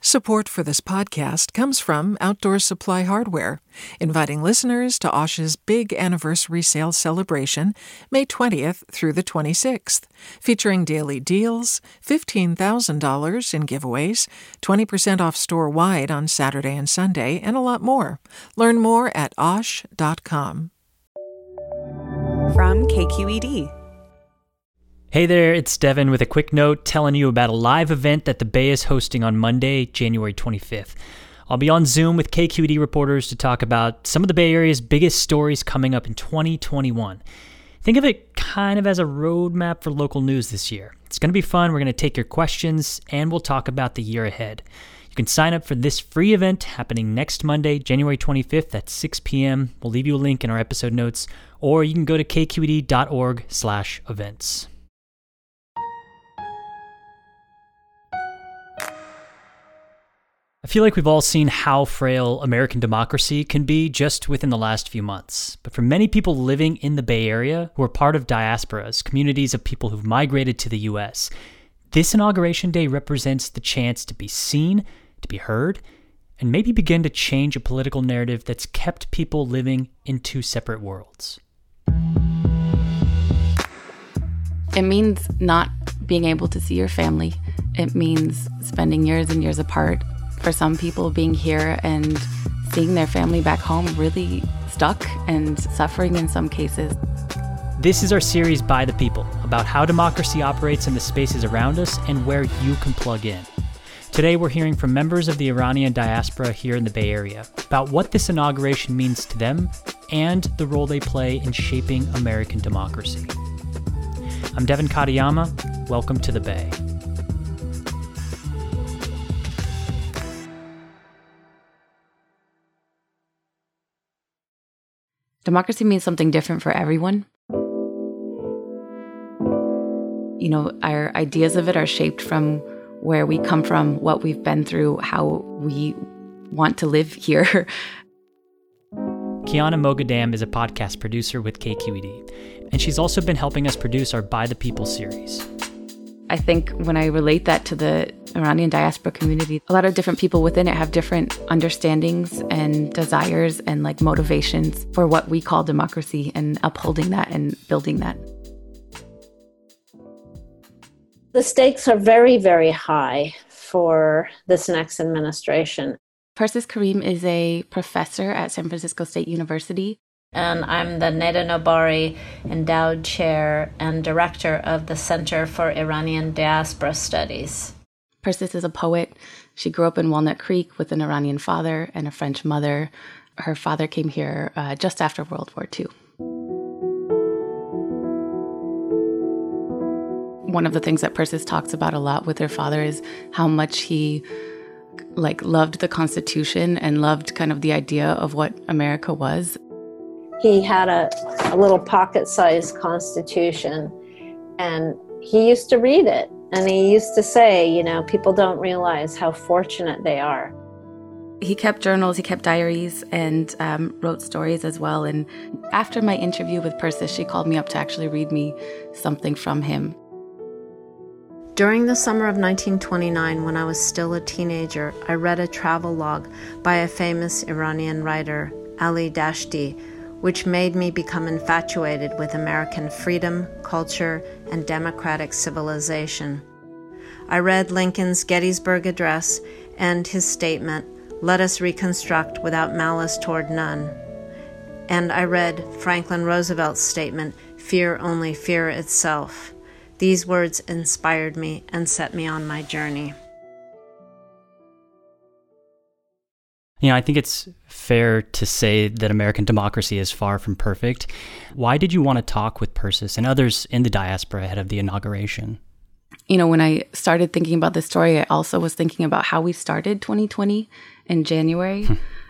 Support for this podcast comes from Outdoor Supply Hardware, inviting listeners to Osh's big anniversary sale celebration, May 20th through the 26th, featuring daily deals, $15,000 in giveaways, 20% off store-wide on Saturday and Sunday, and a lot more. Learn more at osh.com. From KQED. Hey there, it's Devin with a quick note telling you about a live event that the Bay is hosting on Monday, January 25th. I'll be on Zoom with KQED reporters to talk about some of the Bay Area's biggest stories coming up in 2021. Think of it kind of as a roadmap for local news this year. It's going to be fun. We're going to take your questions, and we'll talk about the year ahead. You can sign up for this free event happening next Monday, January 25th at 6 p.m. We'll leave you a link in our episode notes, or you can go to kqed.org/events. I feel like we've all seen how frail American democracy can be just within the last few months. But for many people living in the Bay Area who are part of diasporas, communities of people who've migrated to the U.S., this Inauguration Day represents the chance to be seen, to be heard, and maybe begin to change a political narrative that's kept people living in two separate worlds. It means not being able to see your family. It means spending years and years apart. For some people, being here and seeing their family back home really stuck and suffering in some cases. This is our series By the People, about how democracy operates in the spaces around us and where you can plug in. Today we're hearing from members of the Iranian diaspora here in the Bay Area about what this inauguration means to them and the role they play in shaping American democracy. I'm Devin Katayama. Welcome to the Bay. Democracy means something different for everyone. You know, our ideas of it are shaped from where we come from, what we've been through, how we want to live here. Kiana Moghadam is a podcast producer with KQED, and she's also been helping us produce our By the People series. I think when I relate that to the Iranian diaspora community, a lot of different people within it have different understandings and desires and motivations for what we call democracy and upholding that and building that. The stakes are very, very high for this next administration. Persis Karim is a professor at San Francisco State University. And I'm the Neda Nobari Endowed Chair and Director of the Center for Iranian Diaspora Studies. Persis is a poet. She grew up in Walnut Creek with an Iranian father and a French mother. Her father came here just after World War II. One of the things that Persis talks about a lot with her father is how much he loved the Constitution and loved kind of the idea of what America was. He had a little pocket-sized Constitution, and he used to read it. And he used to say, people don't realize how fortunate they are. He kept journals, he kept diaries, and wrote stories as well. And after my interview with Persis, she called me up to actually read me something from him. During the summer of 1929, when I was still a teenager, I read a travel log by a famous Iranian writer, Ali Dashti, which made me become infatuated with American freedom, culture, and democratic civilization. I read Lincoln's Gettysburg Address and his statement, "Let us reconstruct without malice toward none." And I read Franklin Roosevelt's statement, "Fear only fear itself." These words inspired me and set me on my journey. I think it's fair to say that American democracy is far from perfect. Why did you want to talk with Persis and others in the diaspora ahead of the inauguration? When I started thinking about this story, I also was thinking about how we started 2020 in January.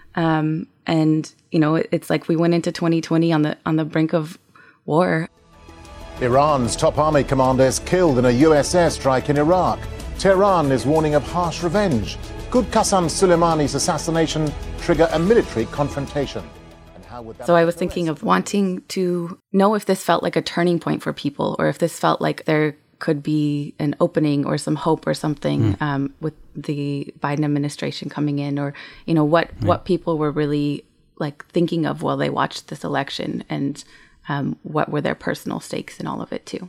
It's like we went into 2020 on the brink of war. Iran's top army commander is killed in a US airstrike in Iraq. Tehran is warning of harsh revenge. Could Qasem Soleimani's assassination trigger a military confrontation? So I was thinking of wanting to know if this felt like a turning point for people, or if this felt like their could be an opening or some hope or something with the Biden administration coming in, or what people were really like thinking of while they watched this election, and what were their personal stakes in all of it too.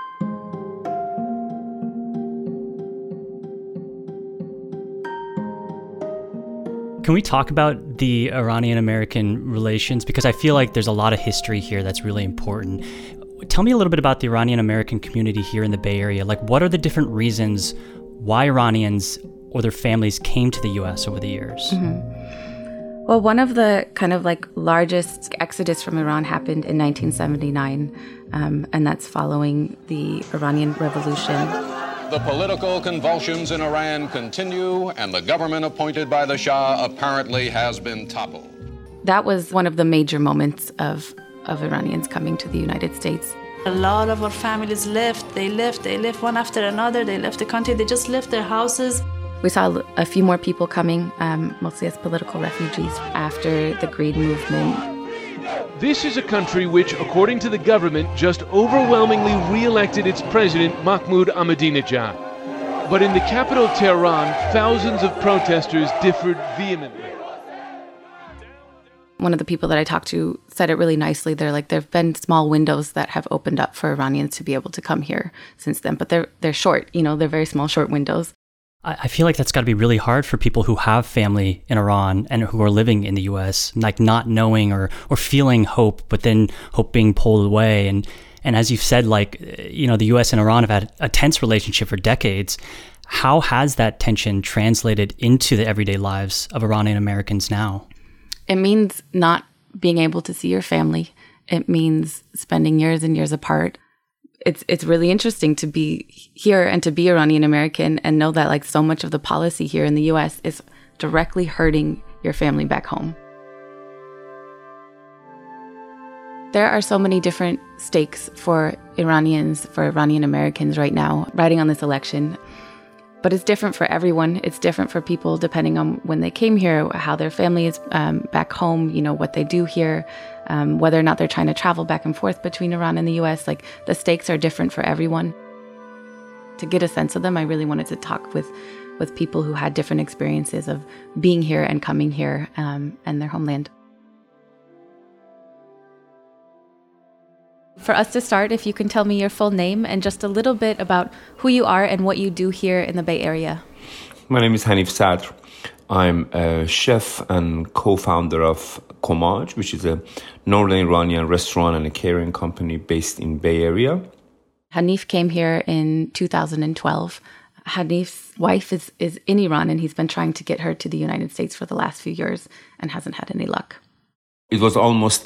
Can we talk about the Iranian-American relations? Because I feel like there's a lot of history here that's really important. Tell me a little bit about the Iranian-American community here in the Bay Area. Like, what are the different reasons why Iranians or their families came to the U.S. over the years? Mm-hmm. Well, one of the kind of like largest exodus from Iran happened in 1979, and that's following the Iranian Revolution. The political convulsions in Iran continue, and the government appointed by the Shah apparently has been toppled. That was one of the major moments of Iranians coming to the United States. A lot of our families left. They left one after another. They left the country. They just left their houses. We saw a few more people coming, mostly as political refugees after the Green Movement. This is a country which, according to the government, just overwhelmingly re-elected its president, Mahmoud Ahmadinejad. But in the capital, Tehran, thousands of protesters differed vehemently. One of the people that I talked to said it really nicely. They're like, there have been small windows that have opened up for Iranians to be able to come here since then, but they're short, they're very small, short windows. I feel like that's got to be really hard for people who have family in Iran and who are living in the U.S., like not knowing or feeling hope, but then hope being pulled away. And as you've said, like, the U.S. and Iran have had a tense relationship for decades. How has that tension translated into the everyday lives of Iranian Americans now? It means not being able to see your family. It means spending years and years apart. It's really interesting to be here and to be Iranian American and know that like so much of the policy here in the US is directly hurting your family back home. There are so many different stakes for Iranians, for Iranian Americans right now, riding on this election. But it's different for everyone. It's different for people depending on when they came here, how their family is back home, what they do here, whether or not they're trying to travel back and forth between Iran and the US. Like, the stakes are different for everyone. To get a sense of them, I really wanted to talk with people who had different experiences of being here and coming here and their homeland. For us to start, if you can tell me your full name and just a little bit about who you are and what you do here in the Bay Area. My name is Hanif Sadr. I'm a chef and co-founder of Komaj, which is a Northern Iranian restaurant and a catering company based in Bay Area. Hanif came here in 2012. Hanif's wife is in Iran, and he's been trying to get her to the United States for the last few years and hasn't had any luck. It was almost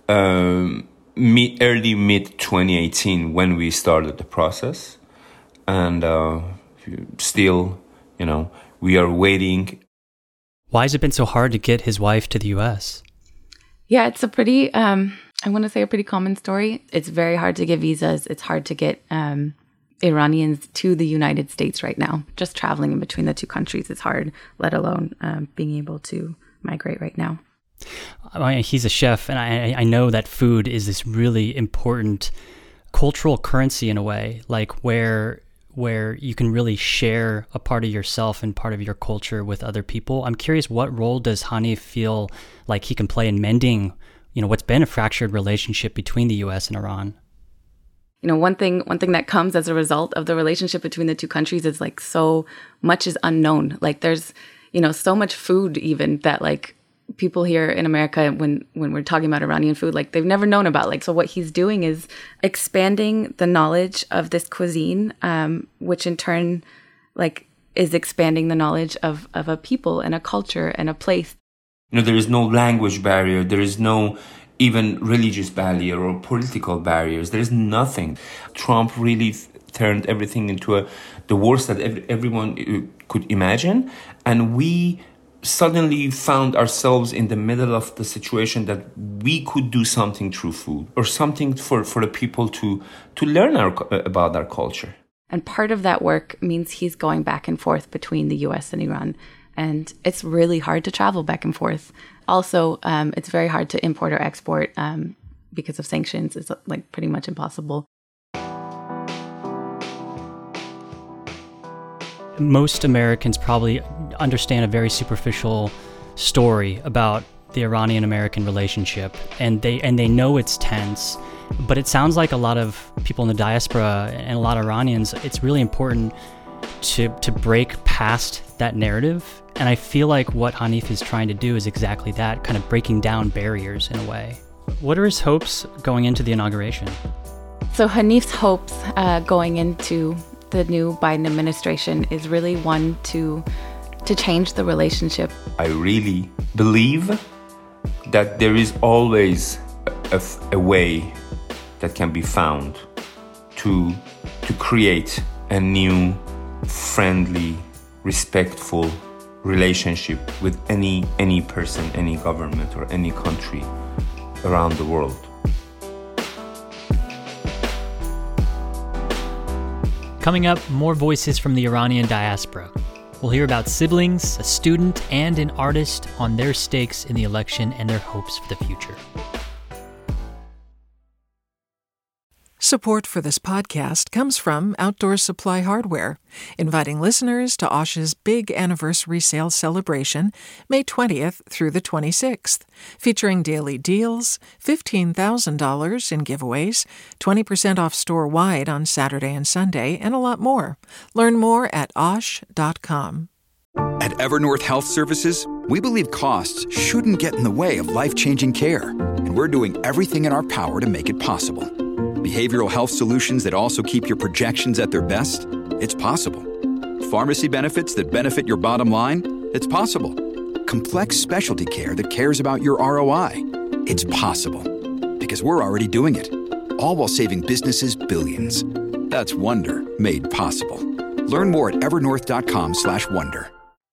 early mid-2018 when we started the process. And still, we are waiting. Why has it been so hard to get his wife to the U.S.? Yeah, it's a pretty, I want to say a pretty common story. It's very hard to get visas. It's hard to get Iranians to the United States right now. Just traveling in between the two countries is hard, let alone being able to migrate right now. He's a chef, and I know that food is this really important cultural currency in a way, like where you can really share a part of yourself and part of your culture with other people. I'm curious, what role does Hanif feel like he can play in mending, what's been a fractured relationship between the U.S. and Iran? One thing that comes as a result of the relationship between the two countries is like so much is unknown. Like there's, so much food even that like people here in America, when we're talking about Iranian food, like they've never known about. Like, so what he's doing is expanding the knowledge of this cuisine, which in turn, like, is expanding the knowledge of a people and a culture and a place. There is no language barrier. There is no even religious barrier or political barriers. There is nothing. Trump really turned everything into the worst that everyone could imagine. And we suddenly found ourselves in the middle of the situation that we could do something through food or something for the people to learn about our culture. And part of that work means he's going back and forth between the US and Iran. And it's really hard to travel back and forth. Also, it's very hard to import or export because of sanctions. It's like pretty much impossible. most Americans probably understand a very superficial story about the Iranian-American relationship, and they know it's tense, but it sounds like a lot of people in the diaspora and a lot of Iranians, it's really important to break past that narrative. And I feel like what Hanif is trying to do is exactly that, kind of breaking down barriers in a way. What are his hopes going into the inauguration? So Hanif's hopes going into the new Biden administration is really one to change the relationship. I really believe that there is always a way that can be found to create a new, friendly, respectful relationship with any person, any government, or any country around the world. Coming up, more voices from the Iranian diaspora. We'll hear about siblings, a student, and an artist on their stakes in the election and their hopes for the future. Support for this podcast comes from Outdoor Supply Hardware, inviting listeners to Osh's big anniversary sale celebration, May 20th through the 26th, featuring daily deals, $15,000 in giveaways, 20% off store-wide on Saturday and Sunday, and a lot more. Learn more at osh.com. At Evernorth Health Services, we believe costs shouldn't get in the way of life-changing care, and we're doing everything in our power to make it possible. Behavioral health solutions that also keep your projections at their best? It's possible. Pharmacy benefits that benefit your bottom line? It's possible. Complex specialty care that cares about your ROI? It's possible. Because we're already doing it. All while saving businesses billions. That's Wonder made possible. Learn more at evernorth.com/wonder.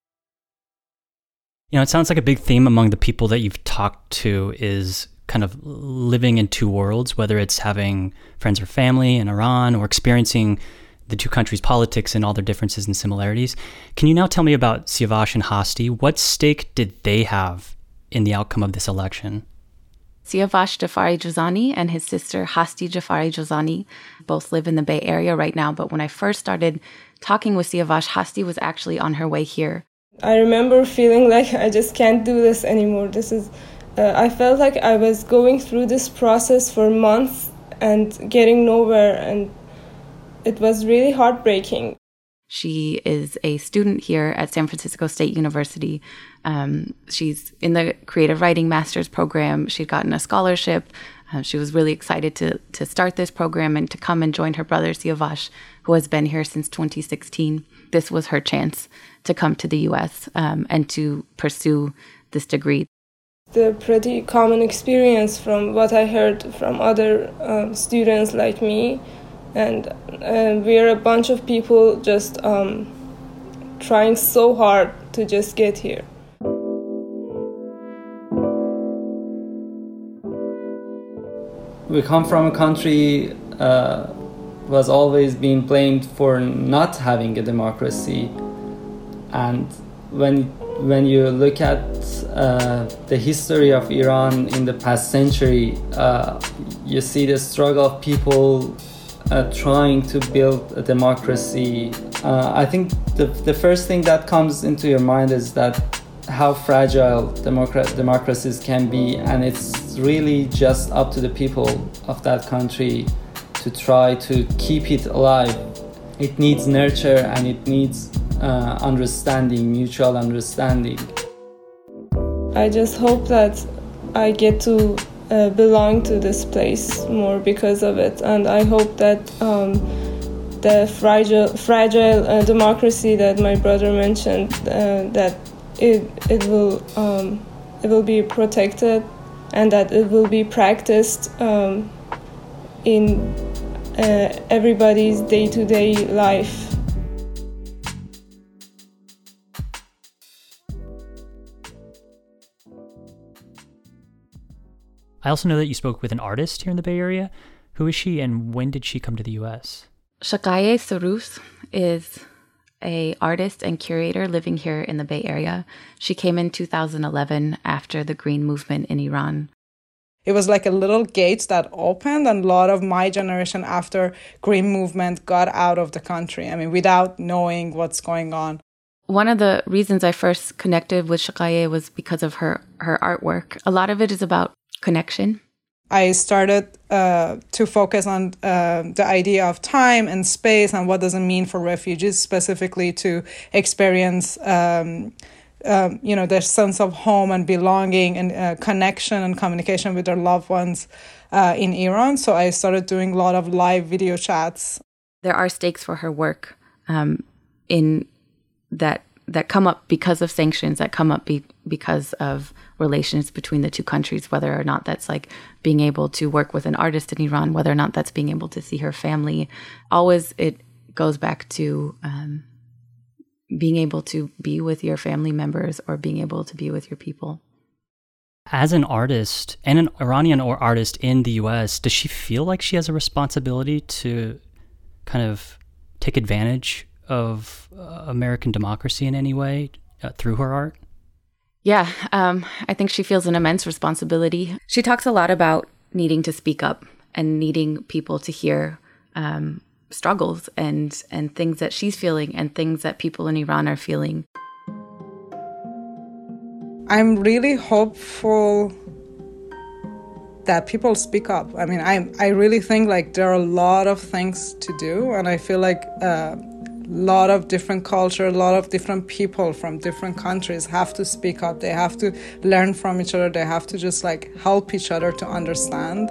You know, it sounds like a big theme among the people that you've talked to is kind of living in two worlds, whether it's having friends or family in Iran or experiencing the two countries' politics and all their differences and similarities. Can you now tell me about Siavash and Hasti? What stake did they have in the outcome of this election? Siavash Jafari Jazani and his sister Hasti Jafari Jazani both live in the Bay Area right now, but when I first started talking with Siavash, Hasti was actually on her way here. I remember feeling like I just can't do this anymore. I felt like I was going through this process for months and getting nowhere, and it was really heartbreaking. She is a student here at San Francisco State University. She's in the creative writing master's program. She'd gotten a scholarship. She was really excited to start this program and to come and join her brother Siavash, who has been here since 2016. This was her chance to come to the U.S. And to pursue this degree. The pretty common experience from what I heard from other students like me, and we're a bunch of people just trying so hard to just get here. We come from a country was always being blamed for not having a democracy, and when you look at the history of Iran in the past century, you see the struggle of people trying to build a democracy. I think the first thing that comes into your mind is that how fragile democracies can be, and it's really just up to the people of that country to try to keep it alive. It needs nurture and it needs understanding, mutual understanding. I just hope that I get to belong to this place more because of it, and I hope that the fragile democracy that my brother mentioned, that it will be protected, and that it will be practiced in everybody's day-to-day life. I also know that you spoke with an artist here in the Bay Area. Who is she, and when did she come to the U.S.? Shakaye Sarus is an artist and curator living here in the Bay Area. She came in 2011 after the Green Movement in Iran. It was like a little gate that opened, and a lot of my generation after Green Movement got out of the country. I mean, without knowing what's going on. One of the reasons I first connected with Shaqaieh was because of her artwork. A lot of it is about connection. I started to focus on the idea of time and space and what does it mean for refugees, specifically to experience their sense of home and belonging and connection and communication with their loved ones in Iran. So I started doing a lot of live video chats. There are stakes for her work in that come up because of sanctions, that come up because of relations between the two countries, whether or not that's like being able to work with an artist in Iran, whether or not that's being able to see her family. Always it goes back to being able to be with your family members or being able to be with your people. As an artist and an Iranian or artist in the U.S., does she feel like she has a responsibility to kind of take advantage of American democracy in any way through her art? Yeah, I think she feels an immense responsibility. She talks a lot about needing to speak up and needing people to hear struggles and things that she's feeling and things that people in Iran are feeling. I'm really hopeful that people speak up. I mean, I really think like there are a lot of things to do, and I feel like a lot of different culture, a lot of different people from different countries have to speak up. They have to learn from each other. They have to just like help each other to understand.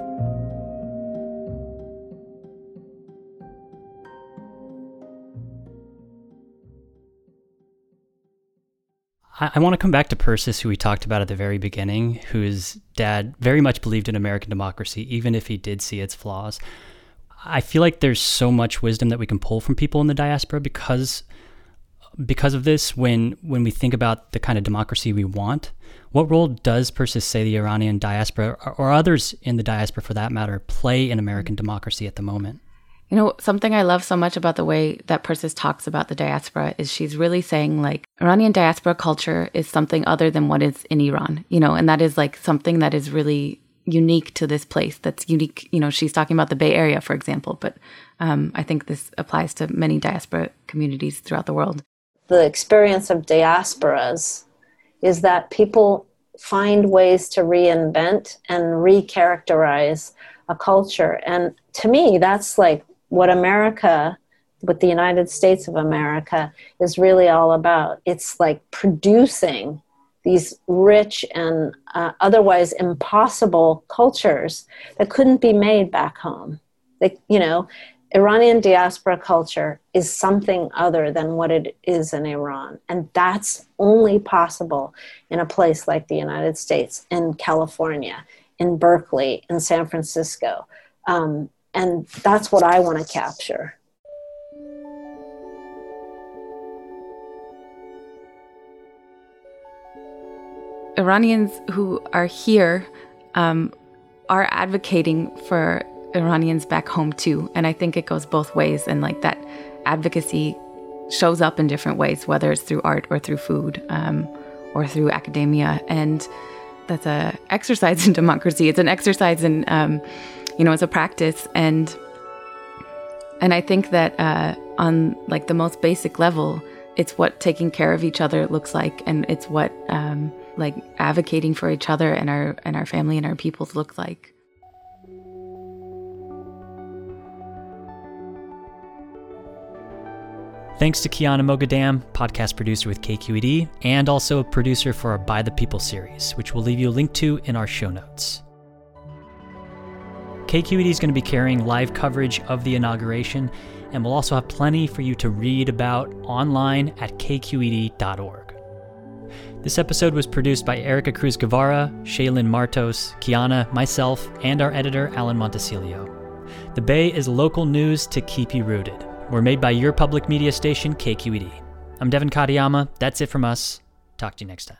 I want to come back to Persis, who we talked about at the very beginning, whose dad very much believed in American democracy, even if he did see its flaws. I feel like there's so much wisdom that we can pull from people in the diaspora because of this. When we think about the kind of democracy we want, what role does Persis say the Iranian diaspora, or others in the diaspora for that matter, play in American democracy at the moment? You know, something I love so much about the way that Persis talks about the diaspora is she's really saying like Iranian diaspora culture is something other than what is in Iran, you know, and that is like something that is really unique to this place. That's unique. You know, she's talking about the Bay Area, for example, but I think this applies to many diaspora communities throughout the world. The experience of diasporas is that people find ways to reinvent and recharacterize a culture. And to me, that's like what America, what the United States of America is really all about. It's like producing these rich and otherwise impossible cultures that couldn't be made back home. Like, you know, Iranian diaspora culture is something other than what it is in Iran. And that's only possible in a place like the United States, in California, in Berkeley, in San Francisco. And that's what I want to capture. Iranians who are here are advocating for Iranians back home too. And I think it goes both ways. And like that advocacy shows up in different ways, whether it's through art or through food or through academia. And that's an exercise in democracy. It's an exercise in, it's a practice. And I think that on like the most basic level, it's what taking care of each other looks like. And it's what like advocating for each other and our family and our peoples look like. Thanks to Kiana Moghadam, podcast producer with KQED, and also a producer for our By the People series, which we'll leave you a link to in our show notes. KQED is going to be carrying live coverage of the inauguration, and we'll also have plenty for you to read about online at kqed.org. This episode was produced by Erica Cruz Guevara, Shaylin Martos, Kiana, myself, and our editor, Alan Montecillo. The Bay is local news to keep you rooted. We're made by your public media station, KQED. I'm Devin Katayama. That's it from us. Talk to you next time.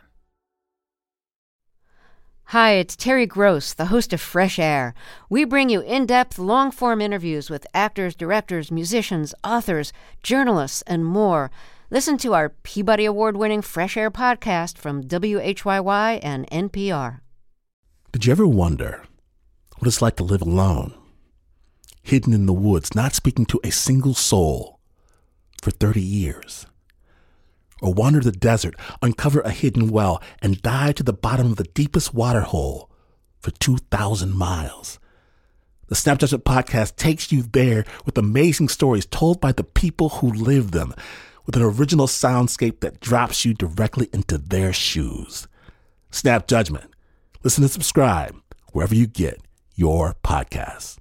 Hi, it's Terry Gross, the host of Fresh Air. We bring you in-depth, long-form interviews with actors, directors, musicians, authors, journalists, and more. Listen to our Peabody Award-winning Fresh Air podcast from WHYY and NPR. Did you ever wonder what it's like to live alone, hidden in the woods, not speaking to a single soul for 30 years. Or wander the desert, uncover a hidden well, and dive to the bottom of the deepest water hole for 2,000 miles. The Snap Judgment Podcast takes you there with amazing stories told by the people who live them, with an original soundscape that drops you directly into their shoes. Snap Judgment. Listen and subscribe wherever you get your podcasts.